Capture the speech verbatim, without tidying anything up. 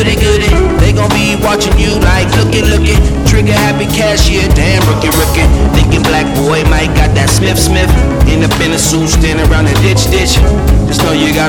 goody goody. They gon' be watching you like looky looky. Trigger happy cashier, damn rookie rookie. Thinking black boy Mike got that Smith Smith. End up in a suit, standing around the ditch ditch. Just know you gotta